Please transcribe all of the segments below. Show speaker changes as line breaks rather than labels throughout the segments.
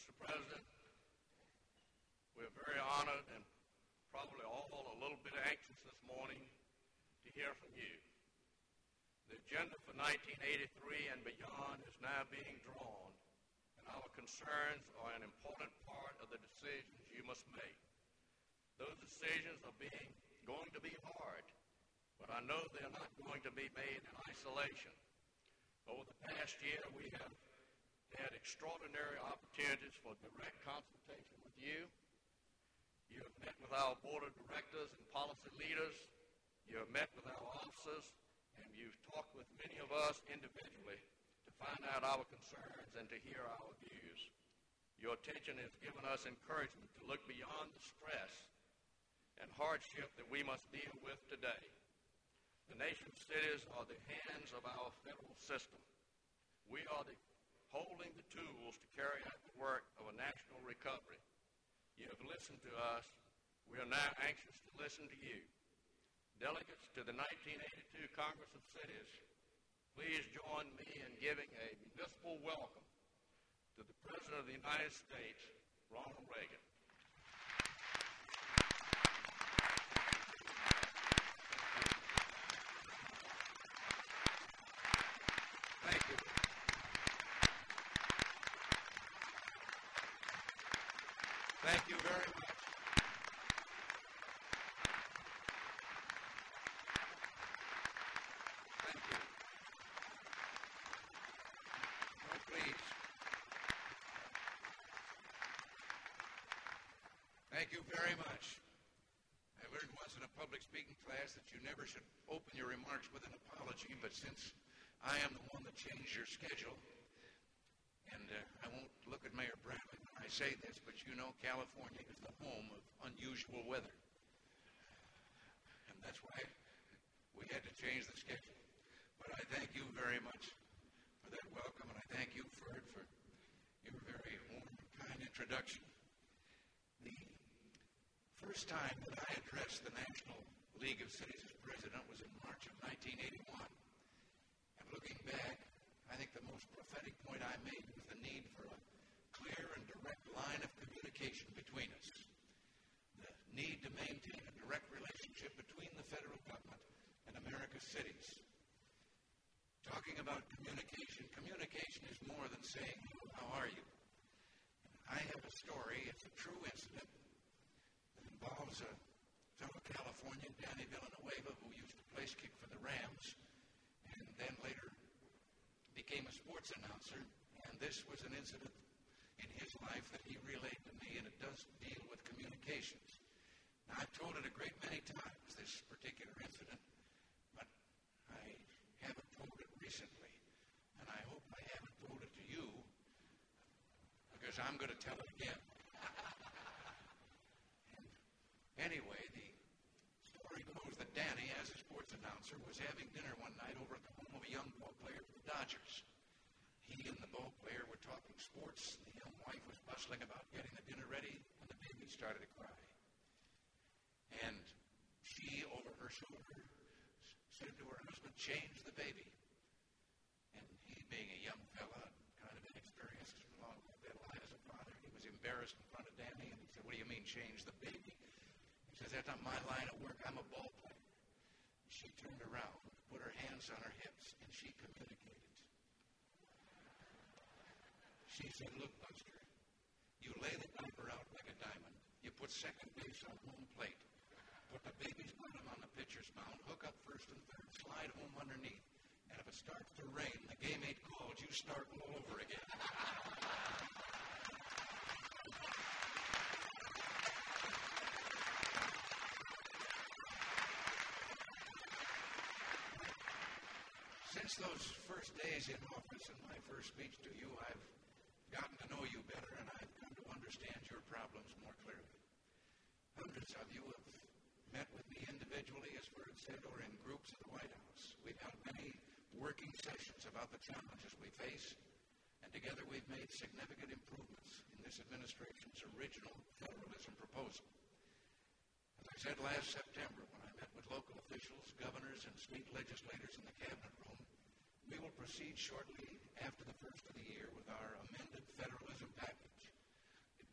Mr. President, we're very honored and probably all a little bit anxious this morning to hear from you. The agenda for 1983 and beyond is now being drawn, and our concerns are an important part of the decisions you must make. Those decisions are going to be hard, but I know they're not going to be made in isolation. Over the past year, we have had extraordinary opportunities for direct consultation with you. You have met with our board of directors and policy leaders. You have met with our officers, and you've talked with many of us individually to find out our concerns and to hear our views. Your attention has given us encouragement to look beyond the stress and hardship that we must deal with today. The nation's cities are the hands of our federal system. We are holding the tools to carry out the work of a national recovery. You have listened to us. We are now anxious to listen to you. Delegates to the 1982 Congress of Cities, please join me in giving a municipal welcome to the President of the United States, Ronald Reagan. Thank you. Thank you very much. Thank you. Oh, please. Thank you very much. I learned once in a public speaking class that you never should open your remarks with an apology, but since I am the one that changed your schedule, and I won't look at Mayor Bradley when I say this, but you know California is the home of unusual weather. And that's why we had to change the schedule. But I thank you very much for that welcome, and I thank you, Ferd, for your very warm and kind introduction. The first time that I addressed the National League of Cities as president was in March of 1981. And looking back, I think the most prophetic point I made was the need for a clear and direct line of communication between us. The need to maintain a direct relationship between the federal government and America's cities. Talking about communication, communication is more than saying, how are you? And I have a story, it's a true incident, that involves a fellow Californian, Danny Villanueva, who used to place kick for the Rams, and then later became a sports announcer, and this was an incident in his life that he relayed to me, and it does deal with communications. Now, I've told it a great many times, this particular incident, but I haven't told it recently, and I hope I haven't told it to you, because I'm going to tell it again. Anyway, the story goes that Danny, as a sports announcer, was having dinner one night over at the home of a young ball player for the Dodgers. He and the ball player were talking sports. The young wife was bustling about getting the dinner ready, and the baby started to cry. And she, over her shoulder, said to her husband, "Change the baby." And he, being a young fella, kind of inexperienced along with that line as a father, he was embarrassed in front of Danny, and he said, "What do you mean, change the baby?" He says, "That's not my line of work. I'm a ball player." She turned around, put her hands on her hips, and she communicated. She said, "Look, Buster, you lay the diaper out like a diamond. You put second base on home plate. Put the baby's bottom on the pitcher's mound. Hook up first and third. Slide home underneath. And if it starts to rain, the game ain't called. You start all over again." Since those first days in office and my first speech to you, I've gotten to know you better, and I've come to understand your problems more clearly. Hundreds of you have met with me individually, as Ferd said, or in groups at the White House. We've had many working sessions about the challenges we face, and together we've made significant improvements in this administration's original federalism proposal. As I said last September when I met with local officials, governors, and state legislators in the cabinet room, we will proceed shortly after the first of the year with our amended federalism package.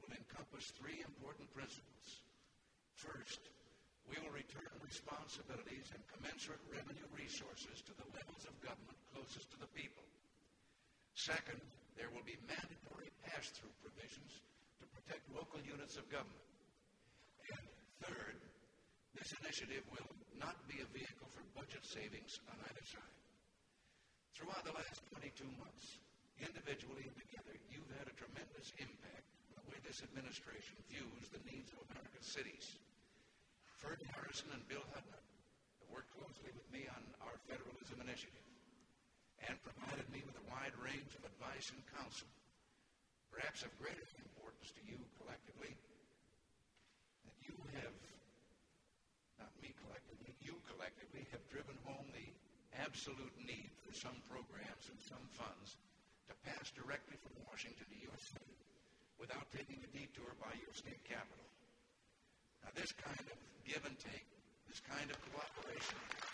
will encompass three important principles. First, we will return responsibilities and commensurate revenue resources to the levels of government closest to the people. Second, there will be mandatory pass-through provisions to protect local units of government. And third, this initiative will not be a vehicle for budget savings on either side. Throughout the last 22 months, individually and together, you've had a tremendous impact on the way this administration views the needs of America's cities. Ferd Harrison and Bill Hudnut have worked closely with me on our federalism initiative and provided me with a wide range of advice and counsel. Perhaps of greater importance to you collectively, that you have, not me collectively, you collectively have driven home the absolute need for some programs and some funds to pass directly from Washington to your city without taking a detour by your state capital. Now, this kind of give and take, this kind of cooperation,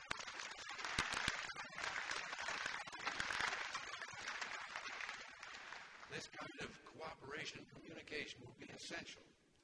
and communication will be essential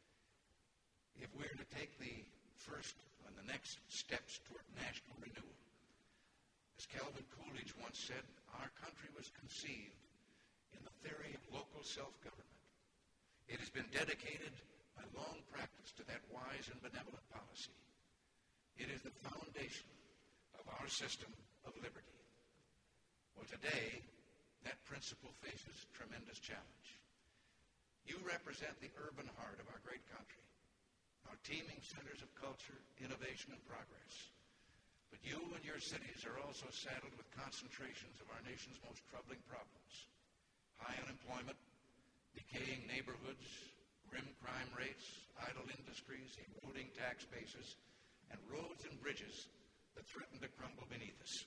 if we're to take the first and the next steps toward national renewal. As Calvin Coolidge once said, our country was conceived in the theory of local self-government. It has been dedicated by long practice to that wise and benevolent policy. It is the foundation of our system of liberty. Well, today, that principle faces tremendous challenge. You represent the urban heart of our great country, our teeming centers of culture, innovation, and progress. But you and your cities are also saddled with concentrations of our nation's most troubling problems: high unemployment, decaying neighborhoods, grim crime rates, idle industries, eroding tax bases, and roads and bridges that threaten to crumble beneath us.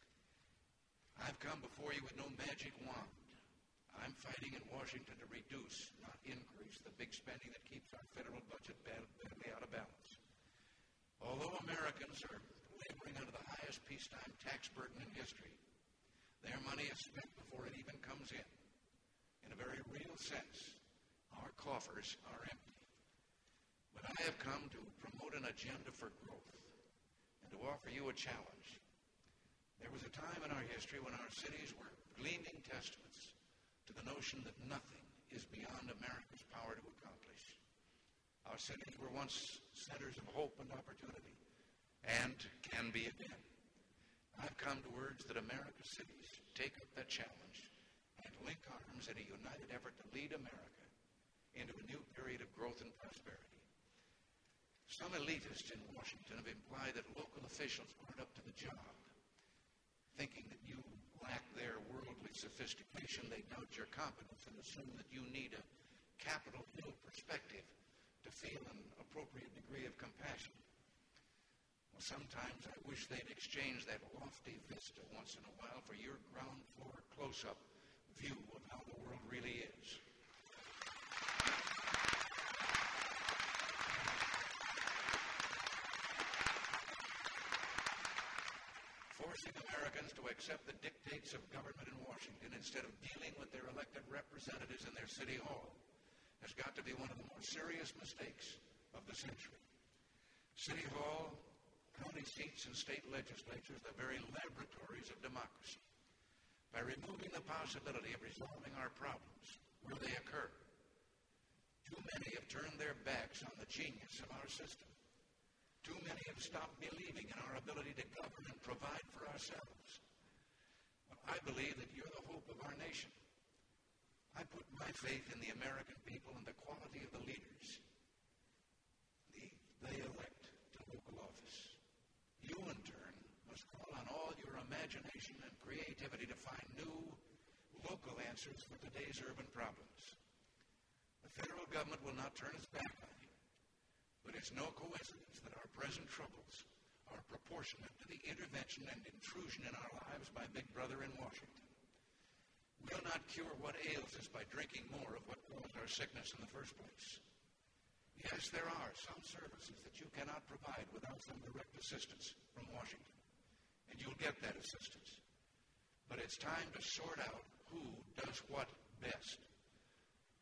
I've come before you with no magic wand. I'm fighting in Washington to reduce, not increase, the big spending that keeps our federal budget badly out of balance. Although Americans are laboring under the highest peacetime tax burden in history, their money is spent before it even comes in. In a very real sense, our coffers are empty. But I have come to promote an agenda for growth and to offer you a challenge. There was a time in our history when our cities were gleaming testaments to the notion that nothing is beyond America's power to accomplish. Our cities were once centers of hope and opportunity, and can be again. I've come to urge that America's cities take up that challenge and link arms in a united effort to lead America into a new period of growth and prosperity. Some elitists in Washington have implied that local officials aren't up to the job. Thinking that you lack their worldly sophistication, they doubt your competence and assume that you need a Capitol Hill perspective to feel an appropriate degree of compassion. Well, sometimes I wish they'd exchange that lofty vista once in a while for your ground floor close-up view of how the world really is. Forcing Americans to accept the dictates of government in Washington instead of dealing with their elected representatives in their city hall has got to be one of the more serious mistakes of the century. City hall, county seats, and state legislatures, the very laboratories of democracy. By removing the possibility of resolving our problems where they occur, too many have turned their backs on the genius of our system. Too many have stopped believing in our ability to govern and provide for ourselves. Well, I believe that you're the hope of our nation. I put my faith in the American people and the quality of the leaders they elect to local office. You, in turn, must call on all your imagination and creativity to find new local answers for today's urban problems. The federal government will not turn its back on you. But it's no coincidence that our present troubles are proportionate to the intervention and intrusion in our lives by Big Brother in Washington. We'll not cure what ails us by drinking more of what caused our sickness in the first place. Yes, there are some services that you cannot provide without some direct assistance from Washington, and you'll get that assistance. But it's time to sort out who does what best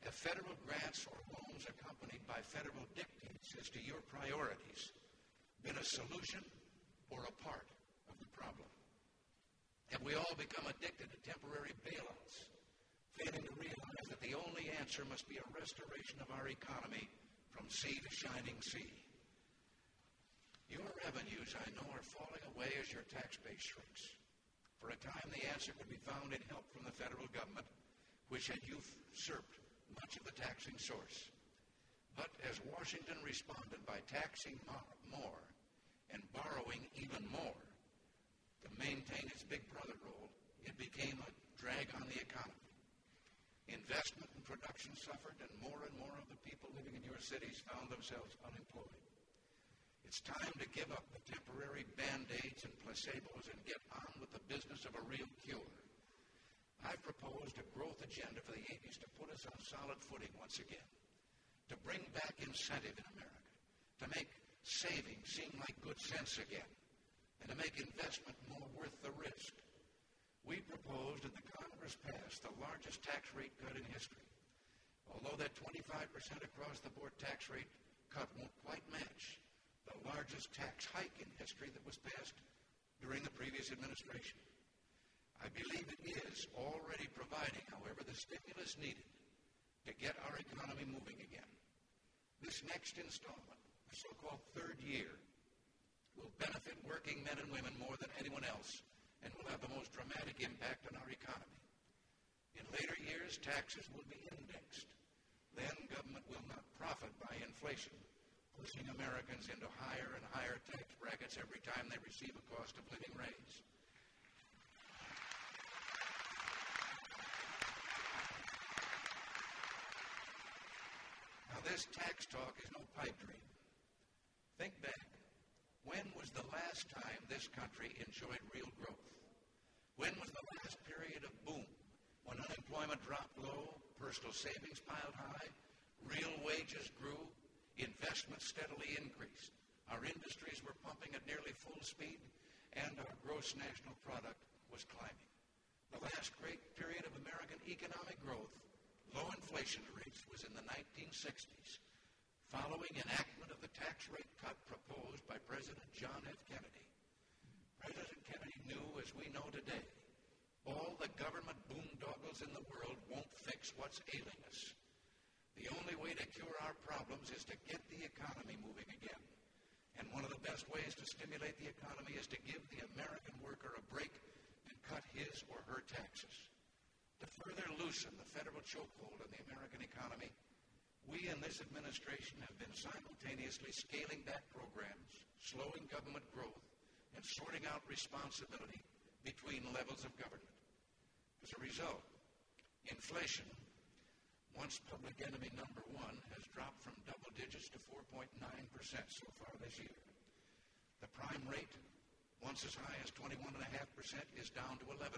Have federal grants or loans accompanied by federal dictates as to your priorities been a solution or a part of the problem? Have we all become addicted to temporary bailouts, failing to realize that the only answer must be a restoration of our economy from sea to shining sea? Your revenues, I know, are falling away as your tax base shrinks. For a time, the answer could be found in help from the federal government, which had usurped much of the taxing source. But as Washington responded by taxing more and borrowing even more to maintain its big brother role, it became a drag on the economy. Investment and production suffered, and more of the people living in your cities found themselves unemployed. It's time to give up the temporary Band-Aids and placebos and get on with the business of a real cure. I've proposed a growth agenda for the 80s to put us on solid footing once again, to bring back incentive in America, to make saving seem like good sense again, and to make investment more worth the risk. We proposed and the Congress passed the largest tax rate cut in history. Although that 25% across-the-board tax rate cut won't quite match the largest tax hike in history that was passed during the previous administration. I believe it is already providing, however, the stimulus needed to get our economy moving again. This next installment, the so-called third year, will benefit working men and women more than anyone else and will have the most dramatic impact on our economy. In later years, taxes will be indexed. Then government will not profit by inflation, pushing Americans into higher and higher tax brackets every time they receive a cost of living raise. Now, this tax talk is no pipe dream. Think back. When was the last time this country enjoyed real growth? When was the last period of boom, when unemployment dropped low, personal savings piled high, real wages grew, investment steadily increased, our industries were pumping at nearly full speed, and our gross national product was climbing? The last great period of American economic growth, low inflation rates, was in the 1960s, following enactment of the tax rate cut proposed by President John F. Kennedy. President Kennedy knew, as we know today, all the government boondoggles in the world won't fix what's ailing us. The only way to cure our problems is to get the economy moving again. And one of the best ways to stimulate the economy is to give the American worker a break and cut his or her taxes. To further loosen the federal chokehold on the American economy, we in this administration have been simultaneously scaling back programs, slowing government growth, and sorting out responsibility between levels of government. As a result, inflation, once public enemy number one, has dropped from double digits to 4.9% so far this year. The prime rate, once as high as 21.5%, is down to 11.5%.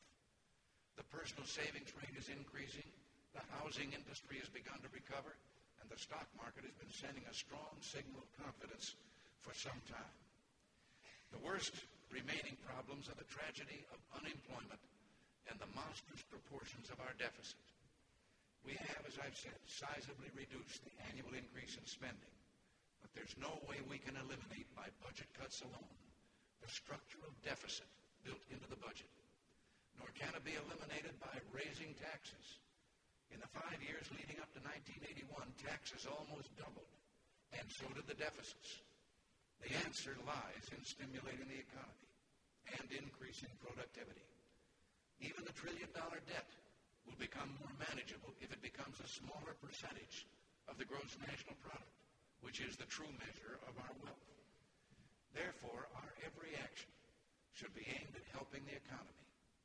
The personal savings rate is increasing, the housing industry has begun to recover, and the stock market has been sending a strong signal of confidence for some time. The worst remaining problems are the tragedy of unemployment and the monstrous proportions of our deficit. We have, as I've said, sizably reduced the annual increase in spending, but there's no way we can eliminate by budget cuts alone the structural deficit built into the budget, nor can it be eliminated by raising taxes. In the 5 years leading up to 1981, taxes almost doubled, and so did the deficits. The answer lies in stimulating the economy and increasing productivity. Even the trillion-dollar debt will become more manageable if it becomes a smaller percentage of the gross national product, which is the true measure of our wealth. Therefore, our every action should be aimed at helping the economy.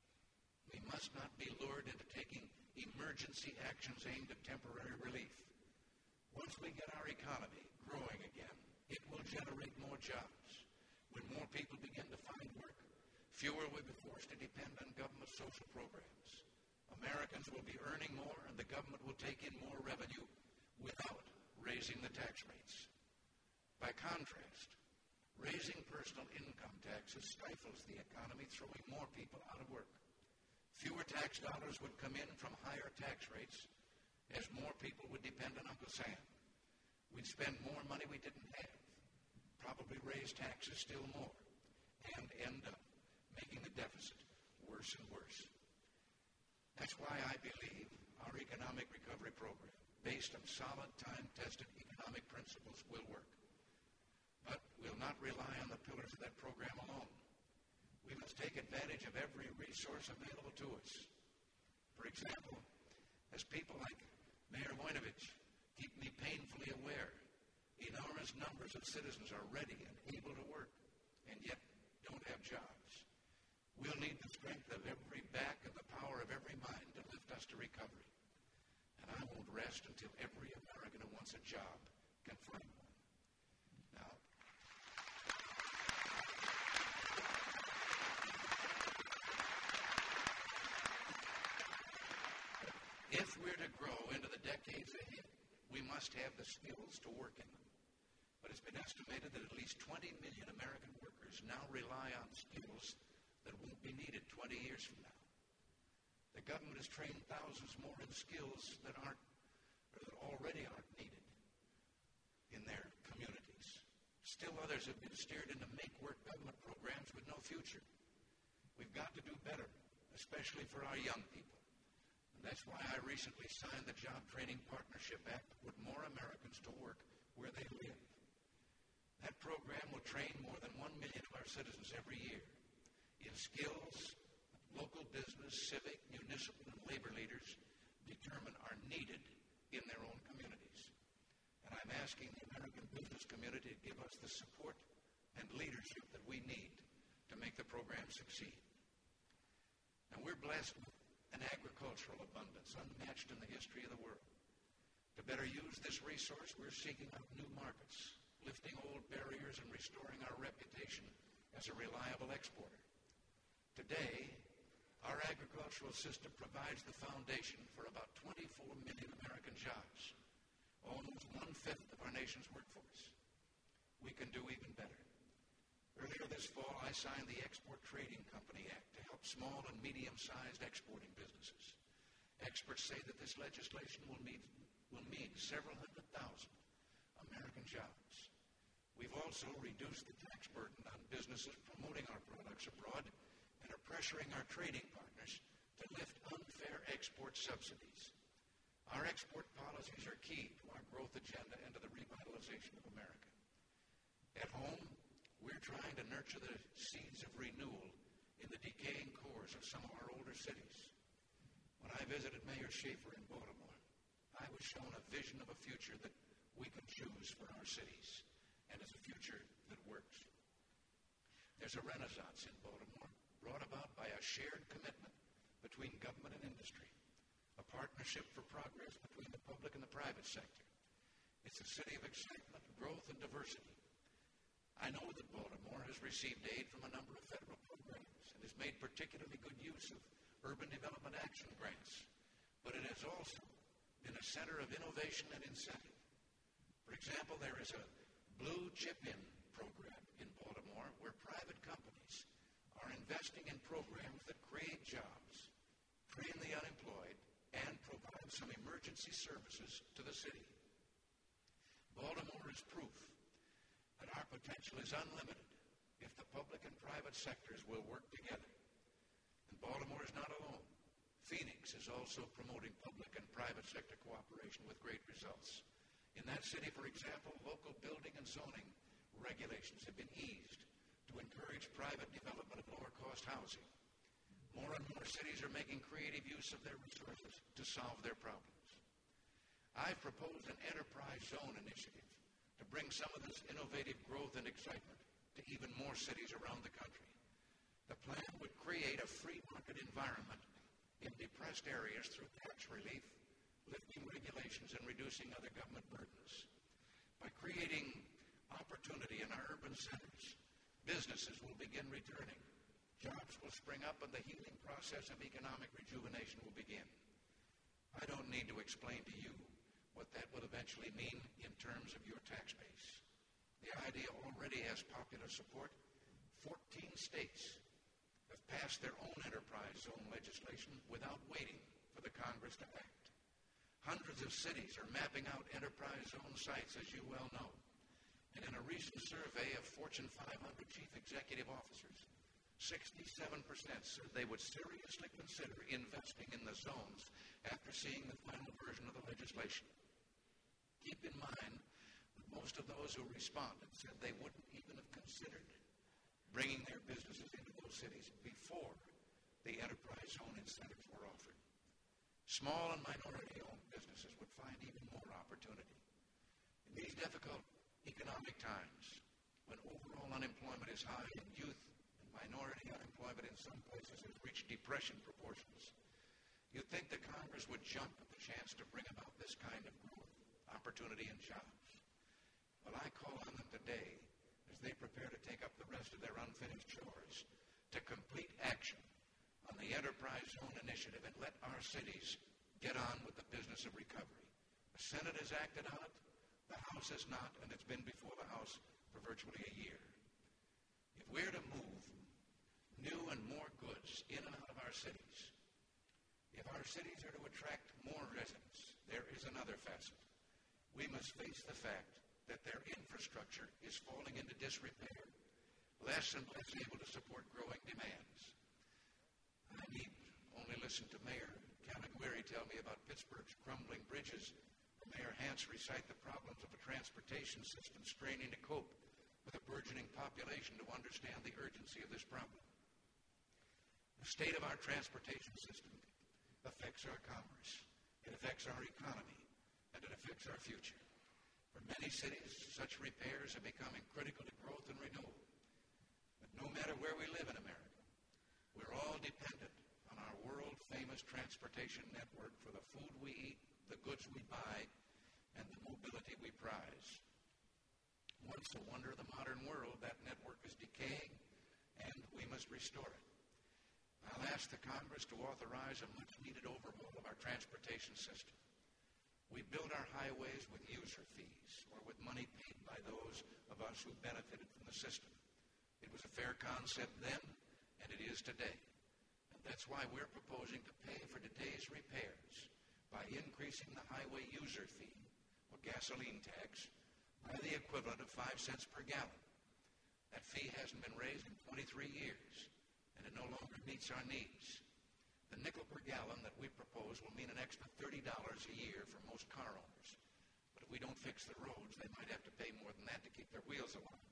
We must not be lured into taking emergency actions aimed at temporary relief. Once we get our economy growing again, it will generate more jobs. When more people begin to find work, fewer will be forced to depend on government social programs. Americans will be earning more, and the government will take in more revenue without raising the tax rates. By contrast, raising personal income taxes stifles the economy, throwing more people out of work. Fewer tax dollars would come in from higher tax rates, as more people would depend on Uncle Sam. We'd spend more money we didn't have, probably raise taxes still more, and end up making the deficit worse and worse. That's why I believe our economic recovery program, based on solid, time-tested economic principles, will work. But we'll not rely on the pillars of that program alone. We must take advantage of every resource available to us. For example, as people like Mayor Voinovich keep me painfully aware, enormous numbers of citizens are ready and able to work, and yet don't have jobs. We'll need the strength of every back and the power of every mind to lift us to recovery. And I won't rest until every American who wants a job can find one. Now, if we're to grow into the decades ahead, we must have the skills to work in them. But it's been estimated that at least 20 million American workers now rely on skills that won't be needed 20 years from now. The government has trained thousands more in skills that already aren't needed in their communities. Still others have been steered into make-work government programs with no future. We've got to do better, especially for our young people. That's why I recently signed the Job Training Partnership Act to put more Americans to work where they live. That program will train more than 1 million of our citizens every year in skills that local business, civic, municipal, and labor leaders determine are needed in their own communities. And I'm asking the American business community to give us the support and leadership that we need to make the program succeed. Now, we're blessed with an agricultural abundance unmatched in the history of the world. To better use this resource, we're seeking out new markets, lifting old barriers and restoring our reputation as a reliable exporter. Today, our agricultural system provides the foundation for about 24 million American jobs, almost one-fifth of our nation's workforce. We can do even better. Earlier this fall, I signed the Export Trading Company Act to help small and medium-sized exporting businesses. Experts say that this legislation will mean several 100,000 American jobs. We've also reduced the tax burden on businesses promoting our products abroad and are pressuring our trading partners to lift unfair export subsidies. Our export policies are key to our growth agenda and to the revitalization of America. At home, we're trying to nurture the seeds of renewal in the decaying cores of some of our older cities. When I visited Mayor Schaefer in Baltimore, I was shown a vision of a future that we can choose for our cities, and it's a future that works. There's a renaissance in Baltimore brought about by a shared commitment between government and industry, a partnership for progress between the public and the private sector. It's a city of excitement, growth, and diversity. I know that Baltimore has received aid from a number of federal programs and has made particularly good use of urban development action grants, but it has also been a center of innovation and incentive. For example, there is a Blue Chip-In program in Baltimore where private companies are investing in programs that create jobs, train the unemployed, and provide some emergency services to the city. Baltimore is proof that our potential is unlimited if the public and private sectors will work together. And Baltimore is not alone. Phoenix is also promoting public and private sector cooperation with great results. In that city, for example, local building and zoning regulations have been eased to encourage private development of lower-cost housing. More and more cities are making creative use of their resources to solve their problems. I've proposed an enterprise zone initiative to bring some of this innovative growth and excitement to even more cities around the country. The plan would create a free market environment in depressed areas through tax relief, lifting regulations, and reducing other government burdens. By creating opportunity in our urban centers, businesses will begin returning, jobs will spring up, and the healing process of economic rejuvenation will begin. I don't need to explain to you what that will eventually mean in terms of your tax base. The idea already has popular support. 14 states have passed their own enterprise zone legislation without waiting for the Congress to act. Hundreds of cities are mapping out enterprise zone sites, as you well know. And in a recent survey of Fortune 500 chief executive officers, 67% said they would seriously consider investing in the zones after seeing the final version of the legislation. Keep in mind that most of those who responded said they wouldn't even have considered bringing their businesses into those cities before the enterprise zone incentives were offered. Small and minority-owned businesses would find even more opportunity. In these difficult economic times, when overall unemployment is high and youth and minority unemployment in some places has reached depression proportions, you'd think the Congress would jump at the chance to bring about this kind of growth, opportunity, and jobs. Well, I call on them today as they prepare to take up the rest of their unfinished chores to complete action on the Enterprise Zone Initiative and let our cities get on with the business of recovery. The Senate has acted on it, the House has not, and it's been before the House for virtually a year. If we're to move new and more goods in and out of our cities, if our cities are to attract more residents, there is another facet. We must face the fact that their infrastructure is falling into disrepair, less and less able to support growing demands. I need only listen to Mayor Camigueri tell me about Pittsburgh's crumbling bridges, or Mayor Hance recite the problems of a transportation system straining to cope with a burgeoning population to understand the urgency of this problem. The state of our transportation system affects our commerce, it affects our economy, and it affects our future. For many cities, such repairs are becoming critical to growth and renewal. But no matter where we live in America, we're all dependent on our world-famous transportation network for the food we eat, the goods we buy, and the mobility we prize. Once a wonder of the modern world, that network is decaying, and we must restore it. I'll ask the Congress to authorize a much-needed overhaul of our transportation system. We build our highways with user fees, or with money paid by those of us who benefited from the system. It was a fair concept then, and it is today. And that's why we're proposing to pay for today's repairs by increasing the highway user fee, or gasoline tax, by the equivalent of 5 cents per gallon. That fee hasn't been raised in 23 years, and it no longer meets our needs. The nickel per gallon that we propose will mean an extra $30 a year for most car owners. But if we don't fix the roads, they might have to pay more than that to keep their wheels aligned.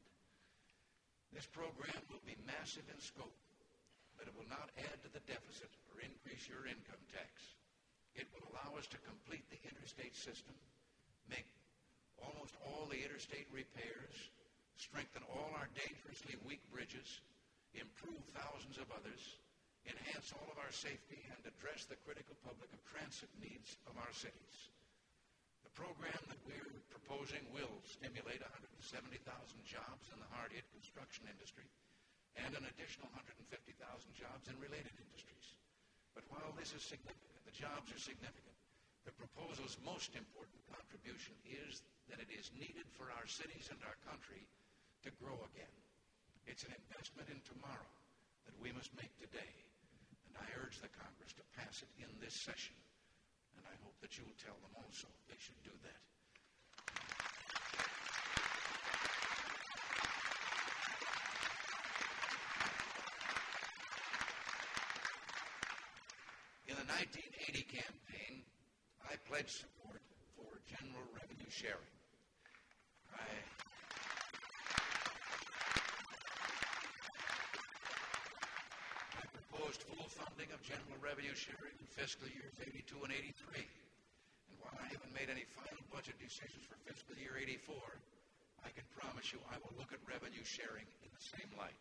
This program will be massive in scope, but it will not add to the deficit or increase your income tax. It will allow us to complete the interstate system, make almost all the interstate repairs, strengthen all our dangerously weak bridges, improve thousands of others, enhance all of our safety, and address the critical public of transit needs of our cities. The program that we're proposing will stimulate 170,000 jobs in the hard-hit construction industry and an additional 150,000 jobs in related industries. But while this is significant, the jobs are significant, the proposal's most important contribution is that it is needed for our cities and our country to grow again. It's an investment in tomorrow that we must make today. And I urge the Congress to pass it in this session. And I hope that you will tell them also they should do that. In the 1980 campaign, I pledged support for general revenue sharing. I proposed full funding of general revenue sharing in fiscal years 82 and 83. And while I haven't made any final budget decisions for fiscal year 84, I can promise you I will look at revenue sharing in the same light.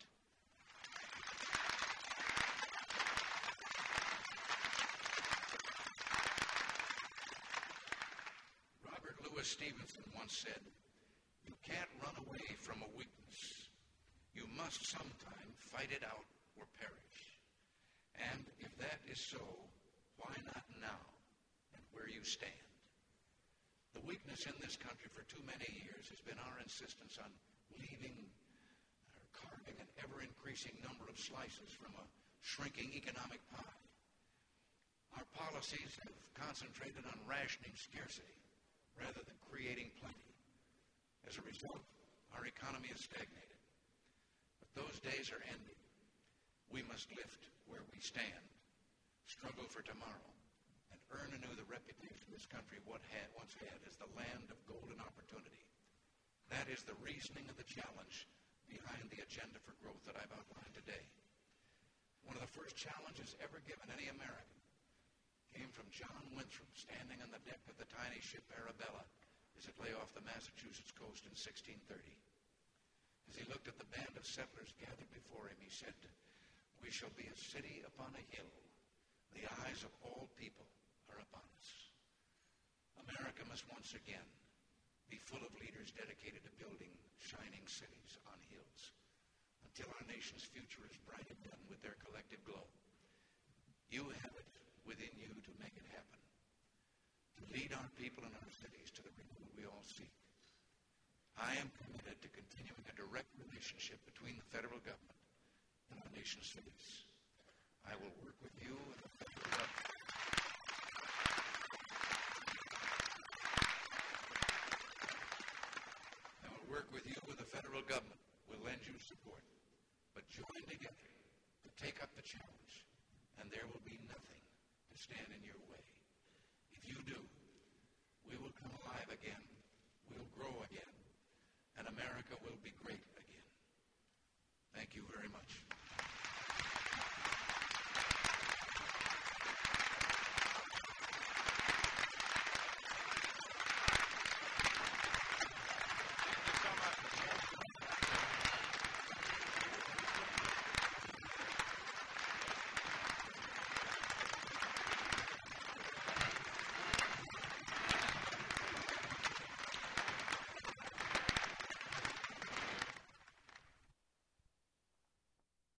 Robert Louis Stevenson once said, "You can't run away from a weakness. You must sometime fight it out or perish." And if that is so, why not now and where you stand? The weakness in this country for too many years has been our insistence on leaving or carving an ever-increasing number of slices from a shrinking economic pie. Our policy policies have concentrated on rationing scarcity rather than creating plenty. As a result, our economy is stagnated. But those days are ending. We must lift where we stand, struggle for tomorrow, and earn anew the reputation this country once had as the land of golden opportunity. That is the reasoning of the challenge behind the agenda for growth that I've outlined today. One of the first challenges ever given any American came from John Winthrop standing on the deck of the tiny ship Arabella as it lay off the Massachusetts coast in 1630. As he looked at the band of settlers gathered before him, he said, "We shall be a city upon a hill. The eyes of all people are upon us." America must once again be full of leaders dedicated to building shining cities on hills until our nation's future is bright again with their collective glow. You have it within you to make it happen, to lead our people and our cities to the renewal we all seek. I am committed to continuing a direct relationship between the federal government and our nation's cities. I will work with you and the federal government. Work with you with the federal government. We'll lend you support. But join together to take up the challenge, and there will be nothing to stand in your way. If you do,